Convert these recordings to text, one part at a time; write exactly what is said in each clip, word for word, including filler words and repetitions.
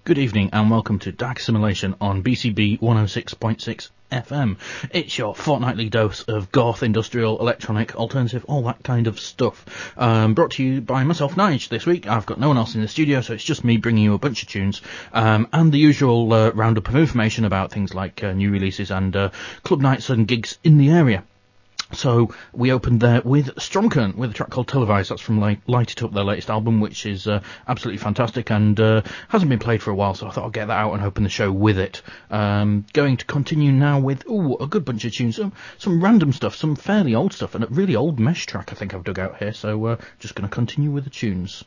Good evening and welcome to Dark Assimilation on B C B one oh six point six F M. It's your fortnightly dose of goth, industrial, electronic, alternative, all that kind of stuff. Um, brought to you by myself, Nige, this week. I've got no one else in the studio, so it's just me bringing you a bunch of tunes um, and the usual uh, roundup of information about things like uh, new releases and uh, club nights and gigs in the area. So we opened there with Stromkern with a track called Televised. That's from Light, Light It Up, their latest album, which is uh, absolutely fantastic and uh, hasn't been played for a while, so I thought I'd get that out and open the show with it. Um, going to continue now with ooh, a good bunch of tunes, some, some random stuff, some fairly old stuff, and a really old Mesh track I think I've dug out here, so uh, just going to continue with the tunes.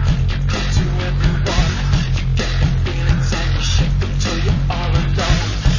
Feelings and you shake them till you are alone.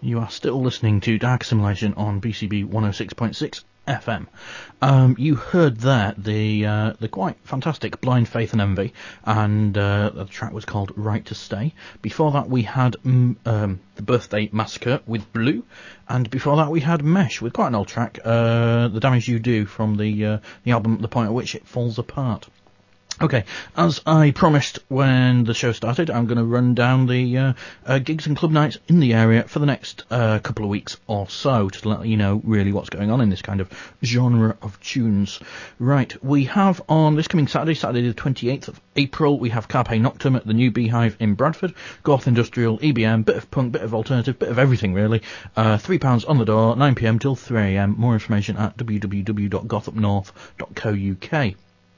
You are still listening to Dark Simulation on B C B one oh six point six F M. Um, you heard there the uh, the quite fantastic Blind Faith and Envy, and uh, the track was called Right to Stay. Before that we had um, um, The Birthday Massacre with Blue, and before that we had Mesh with quite an old track, uh, The Damage You Do, from the uh, the album The Point at Which It Falls Apart. Okay, as I promised when the show started, I'm going to run down the uh, uh, gigs and club nights in the area for the next uh, couple of weeks or so, to let you know really what's going on in this kind of genre of tunes. Right, we have on this coming Saturday, Saturday the twenty-eighth of April, we have Carpe Noctem at the New Beehive in Bradford, Goth Industrial, E B M, bit of punk, bit of alternative, bit of everything really. Uh, three pounds on the door, nine p m till three a m. More information at w w w dot goth up north dot co dot u k.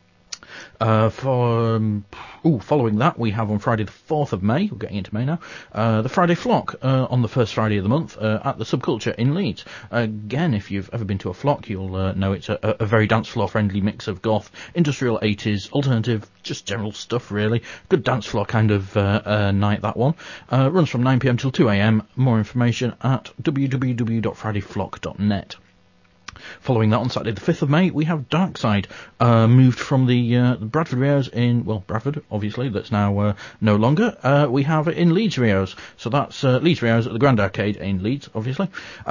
Uh, for um, ooh, following that, we have on Friday the fourth of May, we're getting into May now, uh, the Friday Flock uh, on the first Friday of the month uh, at the Subculture in Leeds. Again, if you've ever been to a Flock, you'll uh, know it's a, a very dance floor friendly mix of goth, industrial eighties, alternative, just general stuff really. Good dance floor kind of uh, uh, night, that one. Uh, runs from nine p m till two a m. More information at w w w dot friday flock dot net. Following that, on Saturday the fifth of May, we have Darkside, uh, moved from the uh, Bradford Rios in, well, Bradford, obviously, that's now uh, no longer. Uh, we have it in Leeds Rios, so that's uh, Leeds Rios at the Grand Arcade in Leeds, obviously.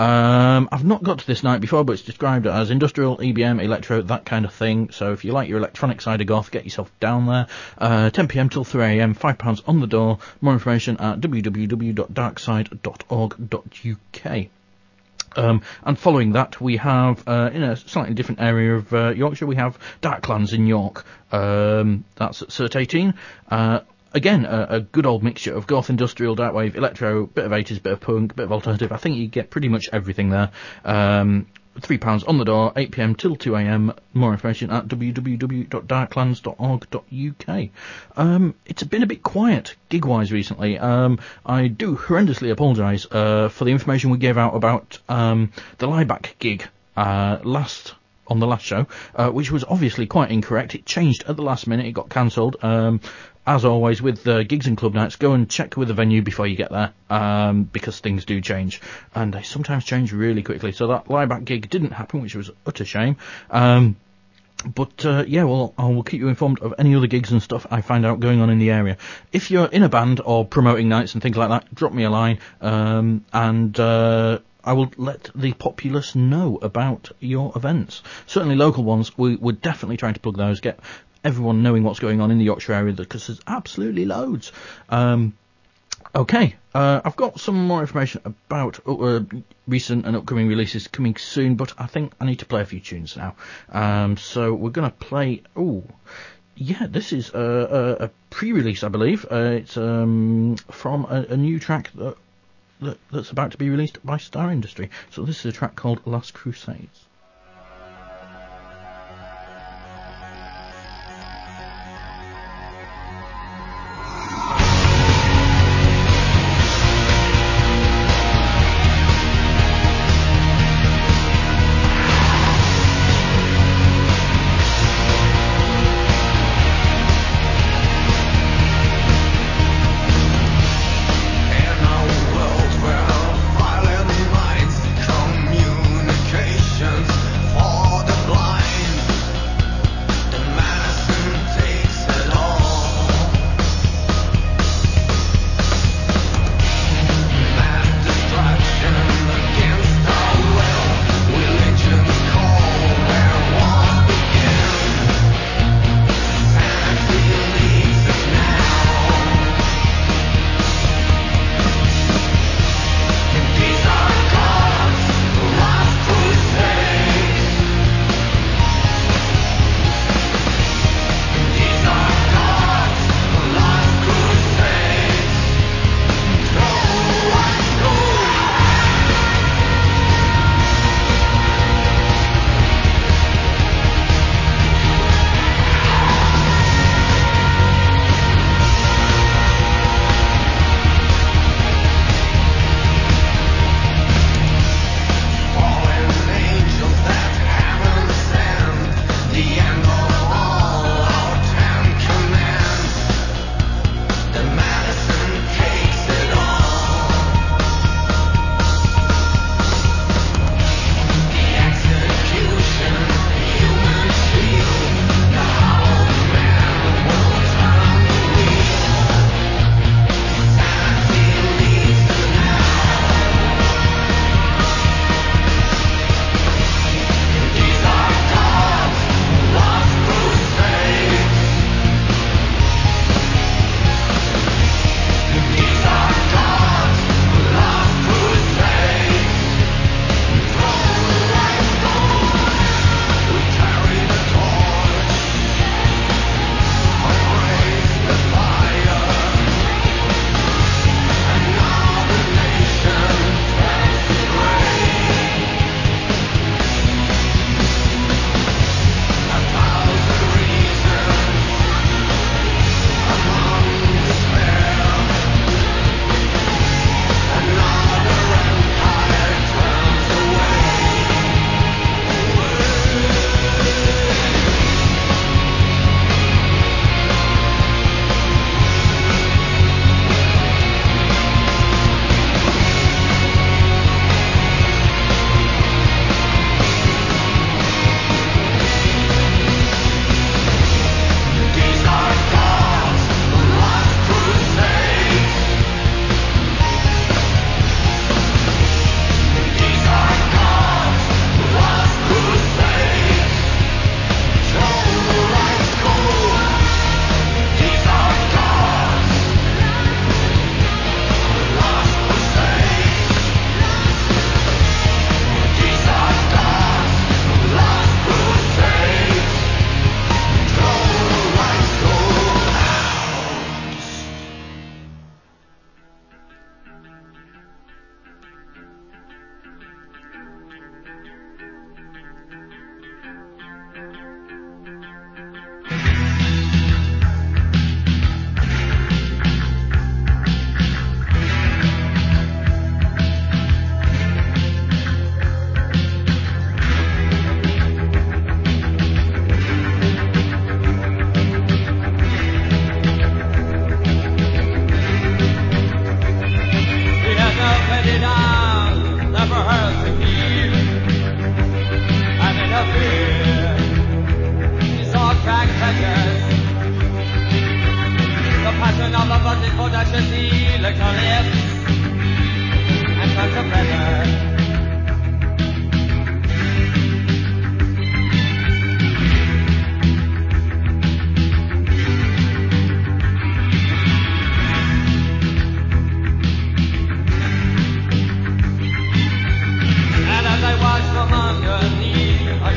Um, I've not got to this night before, but it's described as industrial, E B M, electro, that kind of thing, so if you like your electronic side of goth, get yourself down there. Uh, ten p m till three a m, five pounds on the door. More information at w w w dot darkside dot org dot u k. Um, and following that, we have, uh, in a slightly different area of uh, Yorkshire, we have Darklands in York. Um, that's at Cert eighteen. Uh, again, a, a good old mixture of goth, industrial, darkwave, electro, bit of eighties, bit of punk, bit of alternative. I think you get pretty much everything there. Um, Three pounds on the door, eight p m till two a m. More information at w w w dot darklands dot org dot u k. Um, it's been a bit quiet gig-wise recently. Um, I do horrendously apologise uh, for the information we gave out about um, the Lieback gig uh, last on the last show, uh, which was obviously quite incorrect. It changed at the last minute. It got cancelled. Um, As always with uh, gigs and club nights, go and check with the venue before you get there, um, because things do change, and they sometimes change really quickly. So that Lieback gig didn't happen, which was utter shame. Um, but uh, yeah, well, I will keep you informed of any other gigs and stuff I find out going on in the area. If you're in a band or promoting nights and things like that, drop me a line, um, and uh, I will let the populace know about your events. Certainly local ones, we, we're definitely trying to plug those, get everyone knowing what's going on in the Yorkshire area, because there's absolutely loads. Um, okay, uh, I've got some more information about uh, recent and upcoming releases coming soon, but I think I need to play a few tunes now. Um, so we're going to play... Oh, yeah, this is a, a, a pre-release, I believe. Uh, it's um, from a, a new track that, that that's about to be released by Star Industry. So this is a track called Last Crusades. Communications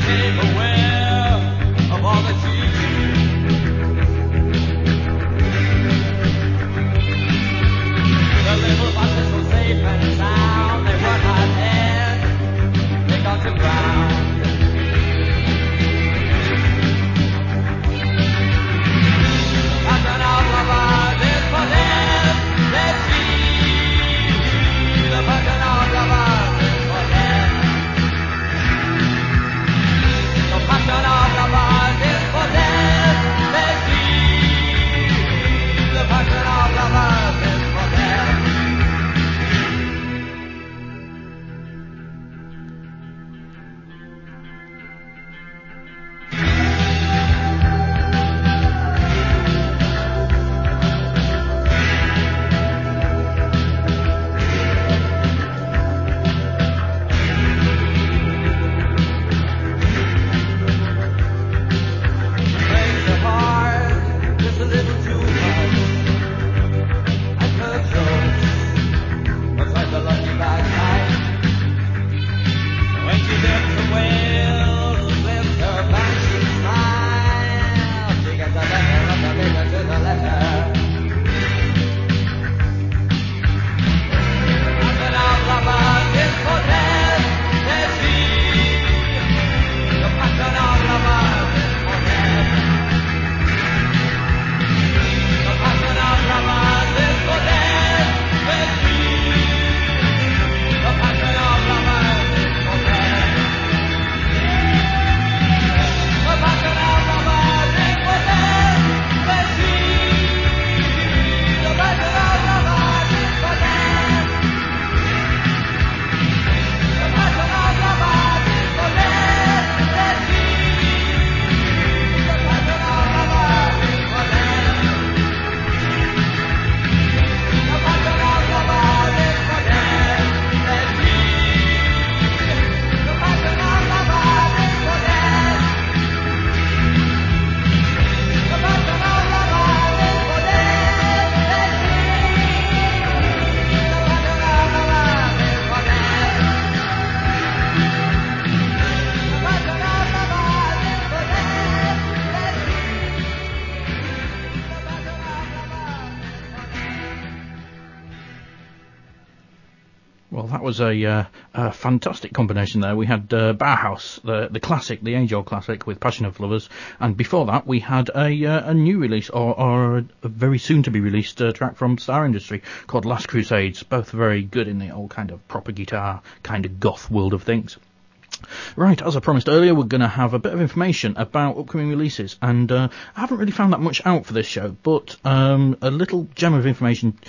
Well, that was a, uh, a fantastic combination there. We had uh, Bauhaus, the the classic, the age-old classic with Passion of Lovers, and before that we had a uh, a new release, or, or a very soon-to-be-released uh, track from Star Industry called Last Crusades, both very good in the old kind of proper guitar, kind of goth world of things. Right, as I promised earlier, we're going to have a bit of information about upcoming releases, and uh, I haven't really found that much out for this show, but um, a little gem of information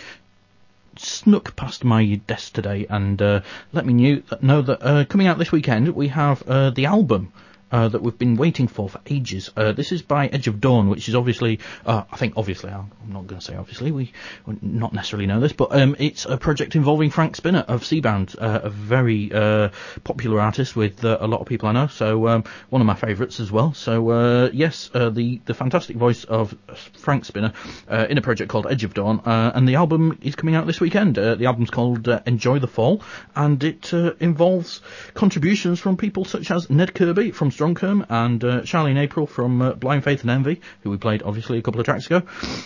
snuck past my desk today and uh, let me knew, know that uh, coming out this weekend we have uh, the album Uh, that we've been waiting for for ages. Uh, this is by Edge of Dawn, which is obviously, uh, I think obviously, I'm not going to say obviously, we not necessarily know this, but um, it's a project involving Frank Spinner of Seabound, uh, a very uh, popular artist with uh, a lot of people I know, so um, one of my favourites as well. So uh, yes, uh, the, the fantastic voice of Frank Spinner uh, in a project called Edge of Dawn, uh, and the album is coming out this weekend. Uh, the album's called uh, Enjoy the Fall, and it uh, involves contributions from people such as Ned Kirby from Strongcomb and uh, Charlene April from uh, Blind Faith and Envy, who we played obviously a couple of tracks ago,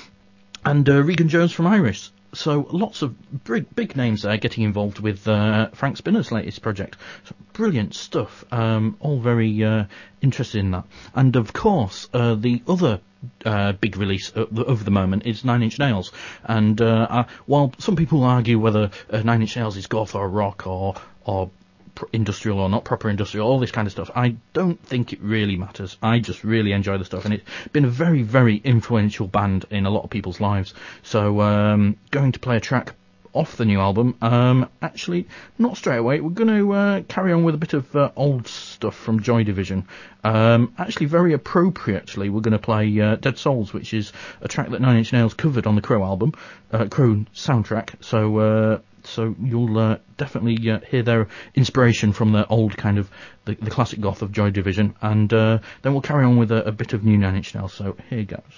and uh, Regan Jones from Iris. So lots of big, big names there getting involved with uh, Frank Spinner's latest project. So brilliant stuff, um, all very uh, interested in that. And of course, uh, the other Uh, big release of the, of the moment is Nine Inch Nails, and uh, uh, while some people argue whether uh, Nine Inch Nails is goth or rock or or pr- industrial or not proper industrial, all this kind of stuff, I don't think it really matters. I just really enjoy the stuff, and it's been a very, very influential band in a lot of people's lives. So um, going to play a track off the new album, um, actually not straight away, we're going to uh, carry on with a bit of uh, old stuff from Joy Division. Um, actually very appropriately we're going to play uh, Dead Souls, which is a track that Nine Inch Nails covered on the Crow album, uh, Crow soundtrack, so uh, so you'll uh, definitely uh, hear their inspiration from the old kind of the, the classic goth of Joy Division, and uh, then we'll carry on with a, a bit of new Nine Inch Nails, so here goes.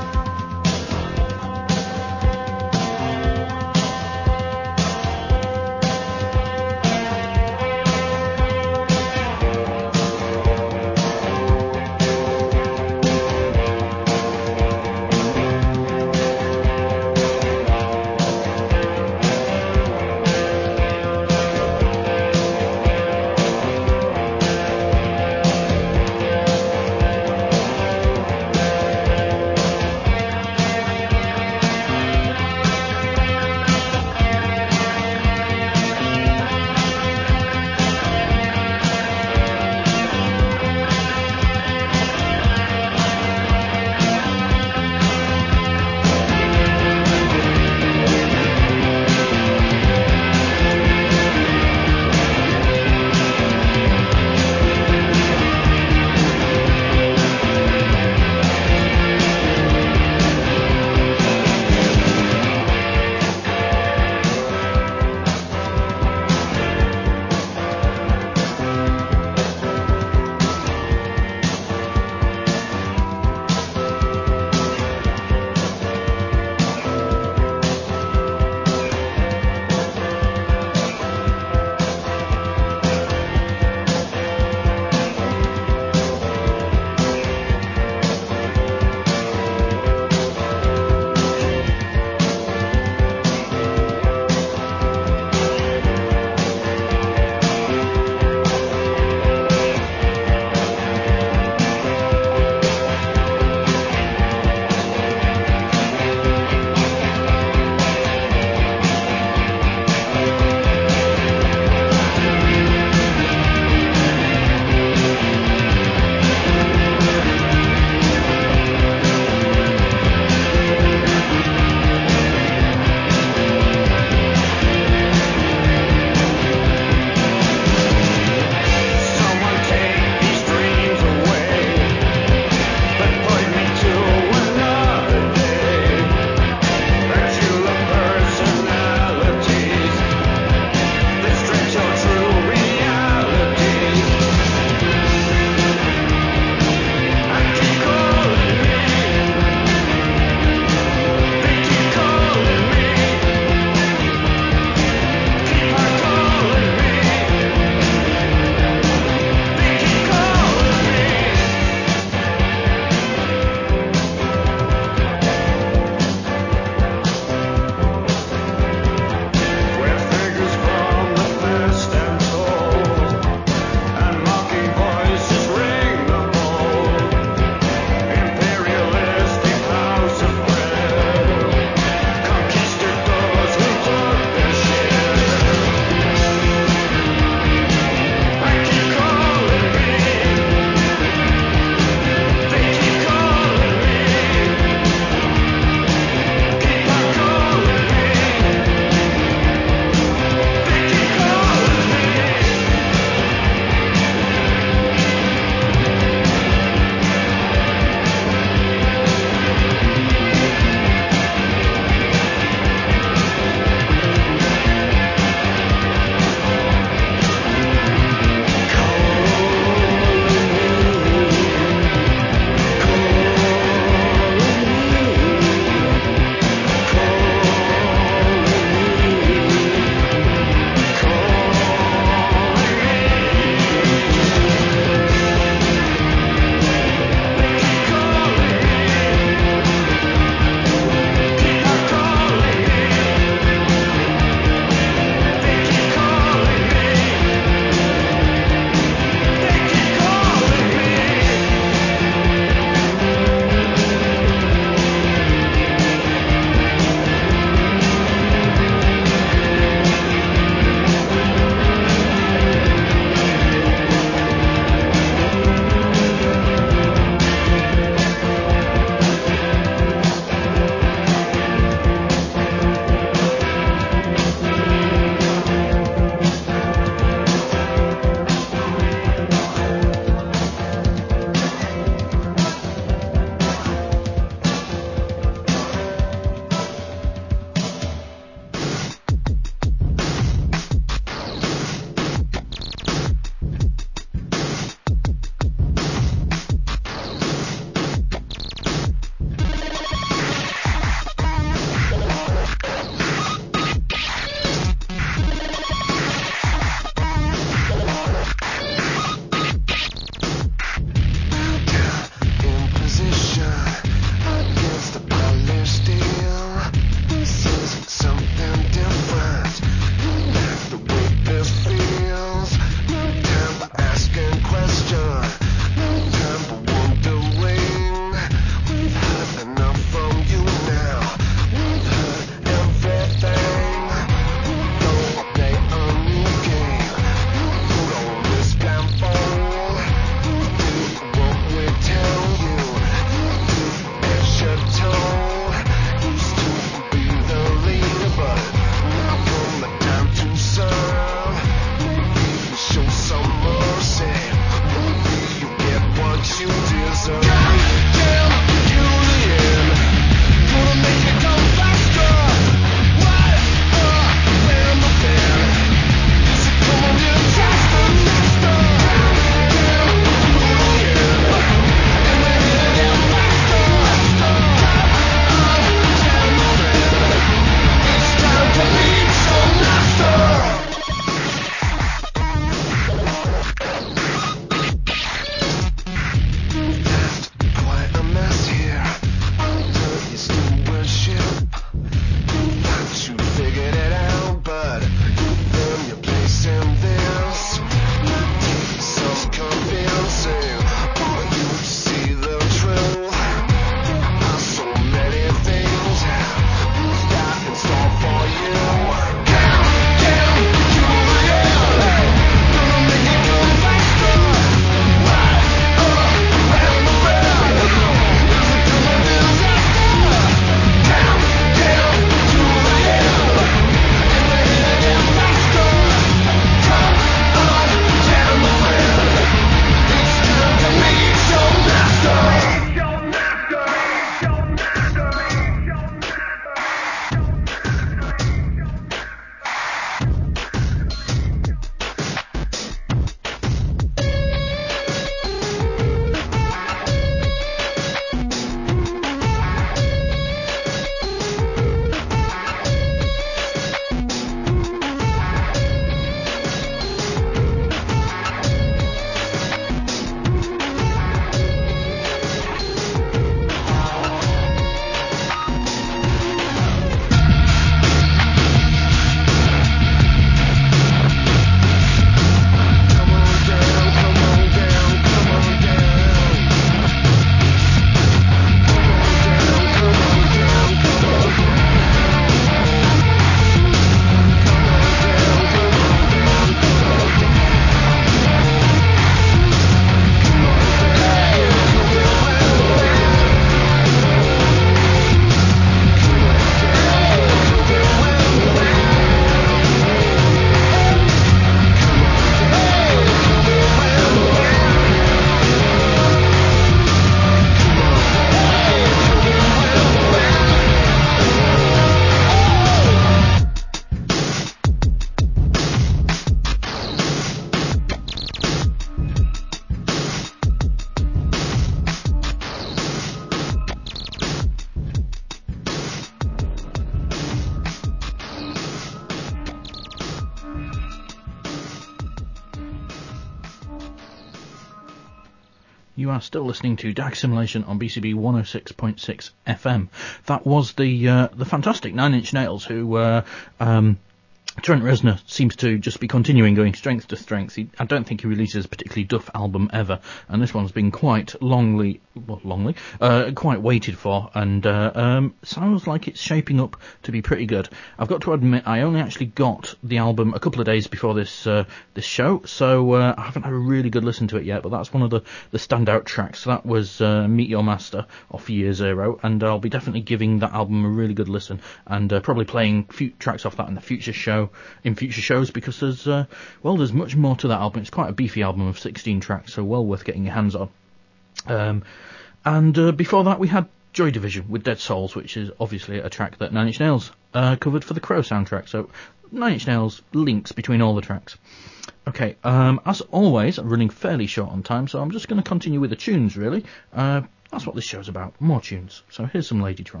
You are still listening to D A G Simulation on B C B one oh six point six F M. That was the uh, the fantastic Nine Inch Nails, who uh, um, Trent Reznor seems to just be continuing going strength to strength. He, I don't think he releases a particularly duff album ever, and this one's been quite longly, well, longly, uh, quite waited for, and uh, um, sounds like it's shaping up to be pretty good. I've got to admit, I only actually got the album a couple of days before this uh, this show, so uh, I haven't had a really good listen to it yet, but that's one of the, the standout tracks. That was uh, Meet Your Master off Year Zero, and I'll be definitely giving that album a really good listen, and uh, probably playing few tracks off that in the future show. in future shows, because there's uh, well there's much more to that album. It's quite a beefy album of sixteen tracks, so well worth getting your hands on. Um, and uh, before that we had Joy Division with Dead Souls, which is obviously a track that Nine Inch Nails uh, covered for the Crow soundtrack, so Nine Inch Nails links between all the tracks. Okay, um, as always, I'm running fairly short on time, so I'm just going to continue with the tunes, really. Uh, that's what this show's about, more tunes. So here's some Ladytron.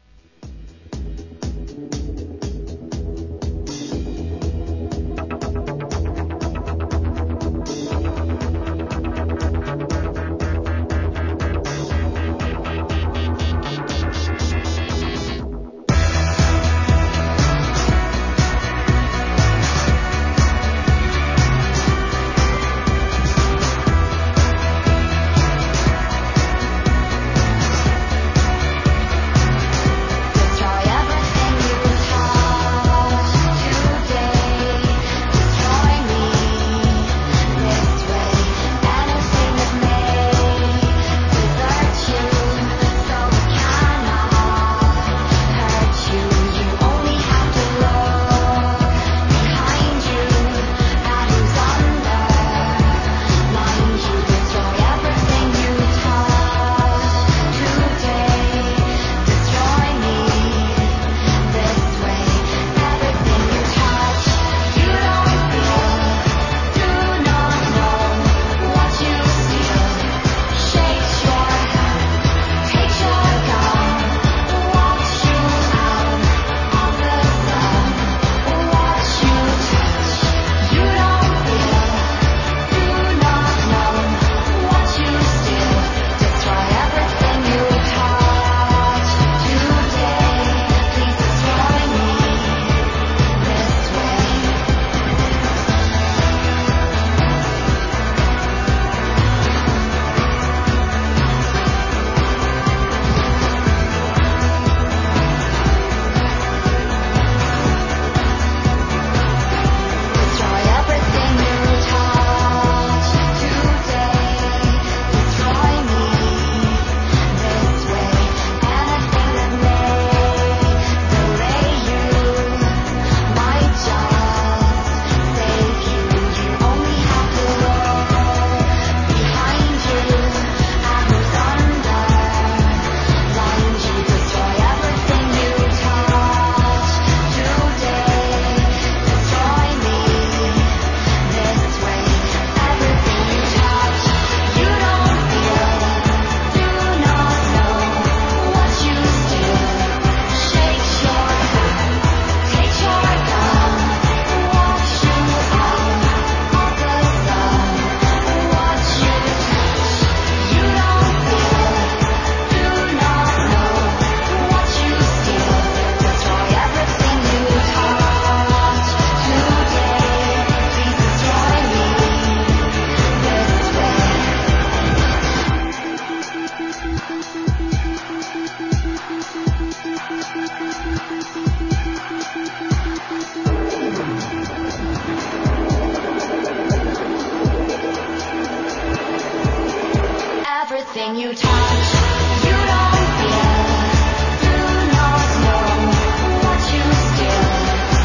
Everything you touch, you don't feel, do not know what you steal.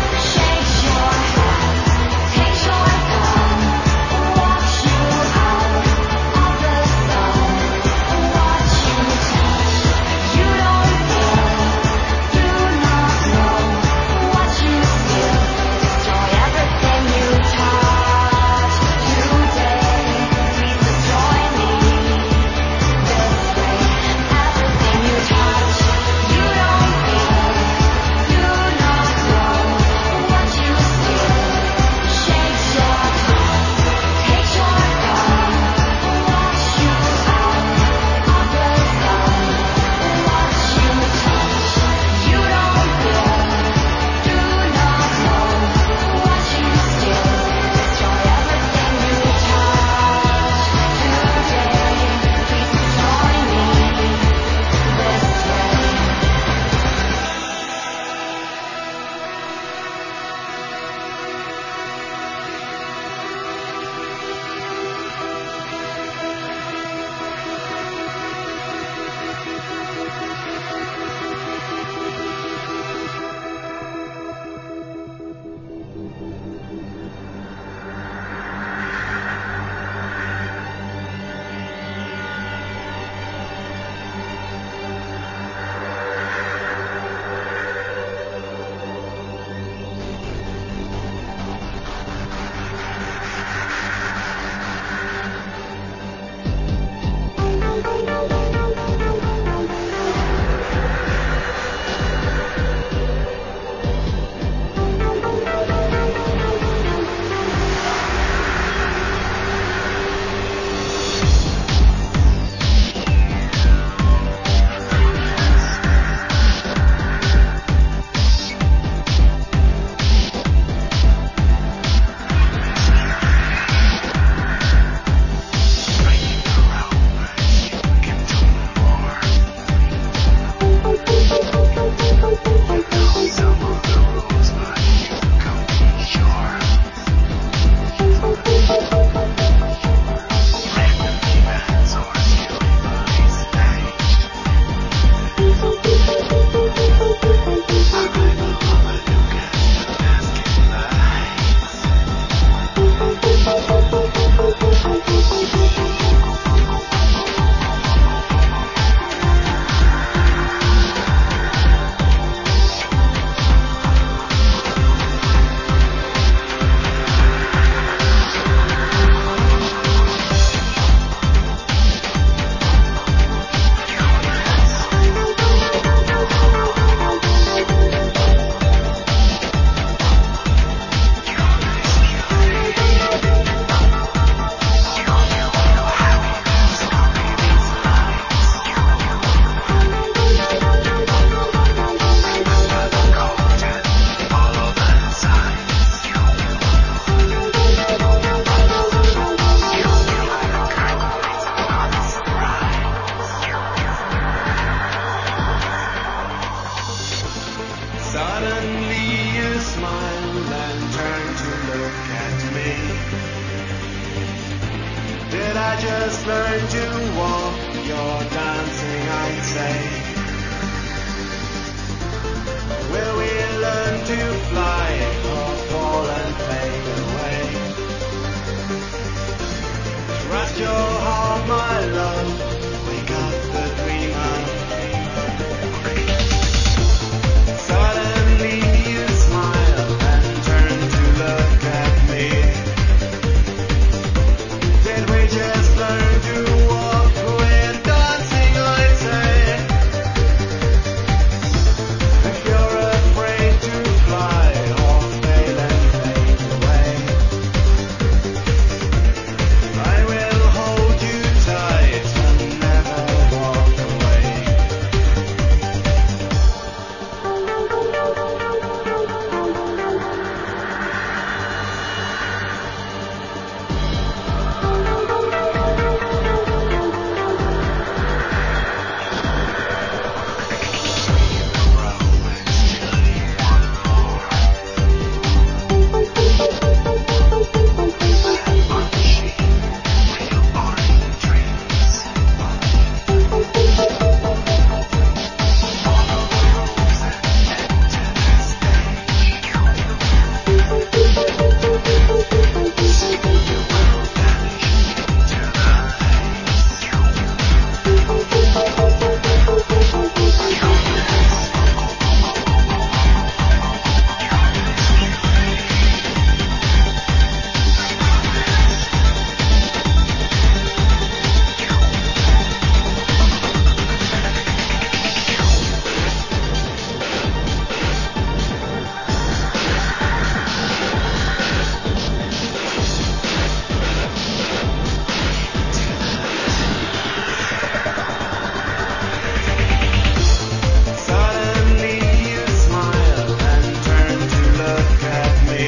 Shakes your head, takes your gun, walks you out of the sun. What you touch, you don't feel, do not know what you steal. Destroy everything you touch today. Please destroy me this way. Did I just learn to walk? You're dancing, I'd say. Will we learn to fly or fall and fade away? Rest your heart, my love. Wake up the dreamer. Suddenly you smile and turn to look at me. Did we just learn to walk? We're dancing, I'd say. If you're afraid to fly or fail and fade away, I will hold you tight and never walk away. Suddenly you smile and turn to look at me.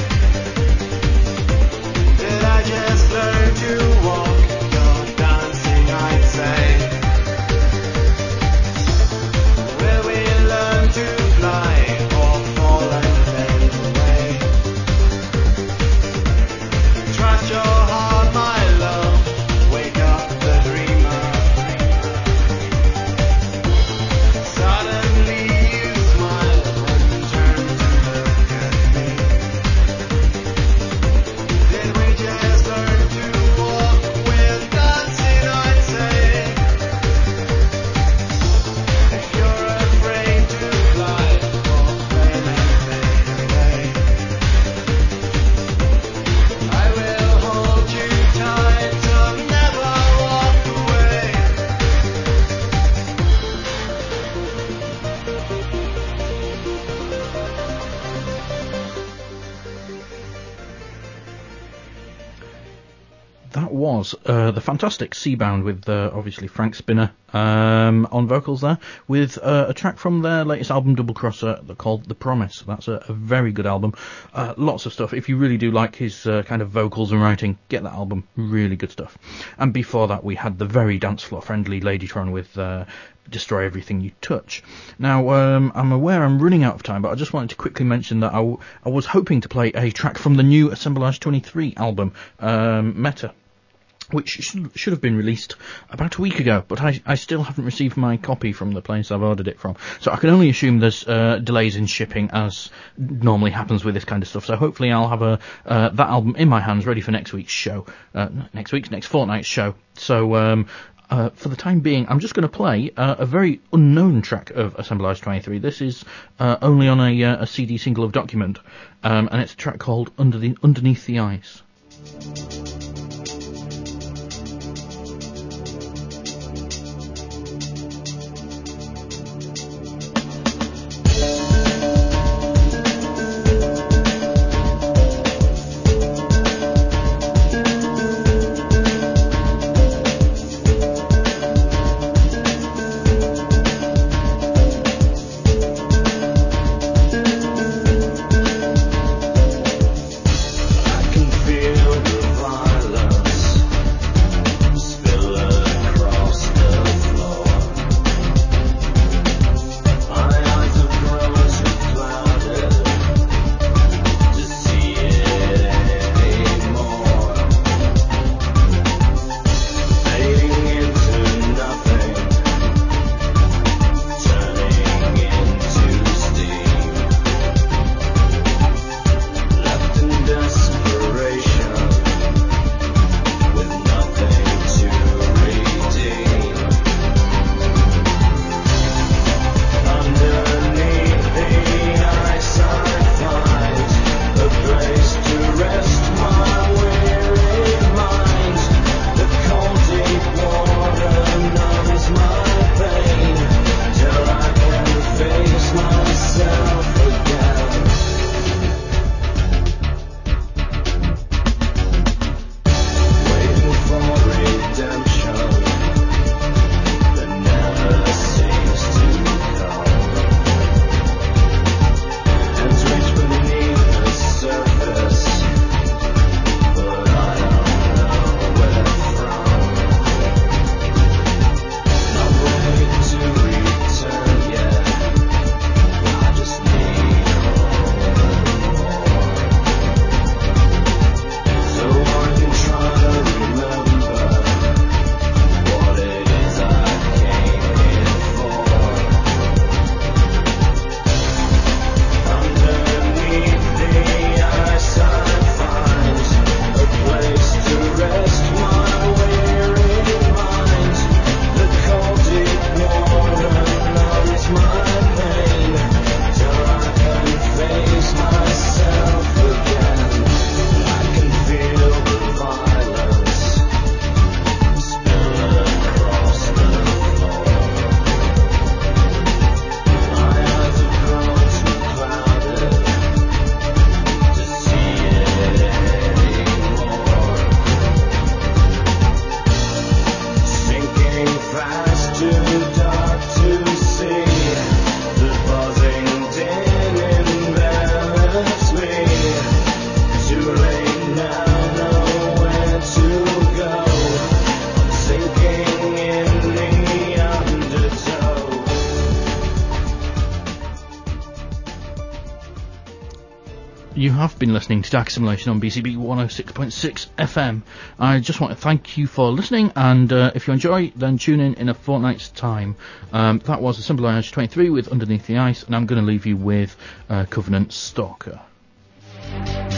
Did I just learn to walk? You're dancing, I'd say. Will we learn to fly or fall and fade away? Trust your heart, my love. Wake up the dreamer. Suddenly you smile and turn to look at me. Did we just learn to walk? We're dancing, I'd say. If you're afraid to fly or fail and fade away, I will hold you tight and never walk away. That was uh, the fantastic Seabound with uh, obviously Frank Spinner um, on vocals there, with uh, a track from their latest album Double Crosser called The Promise. That's a, a very good album. Uh, lots of stuff. If you really do like his uh, kind of vocals and writing, get that album. Really good stuff. And before that we had the very dance floor friendly Ladytron with uh, Destroy Everything You Touch. Now, um, I'm aware I'm running out of time, but I just wanted to quickly mention that I, w- I was hoping to play a track from the new Assemblage twenty-three album, um, Meta, which should, should have been released about a week ago, but I, I still haven't received my copy from the place I've ordered it from. So I can only assume there's uh, delays in shipping, as normally happens with this kind of stuff. So hopefully I'll have a uh, that album in my hands, ready for next week's show. Uh, not next week's, next fortnight's show. So um, uh, for the time being, I'm just going to play uh, a very unknown track of Assemblage twenty-three. This is uh, only on a, uh, a C D single of Document, um, and it's a track called Under the Underneath the Ice. I can feel have been listening to Dark Simulation on B C B one oh six point six F M. I just want to thank you for listening, and uh, if you enjoy, then tune in in a fortnight's time. Um, that was a Simple Voyage twenty-three with Underneath the Ice, and I'm going to leave you with uh, Covenant Stalker.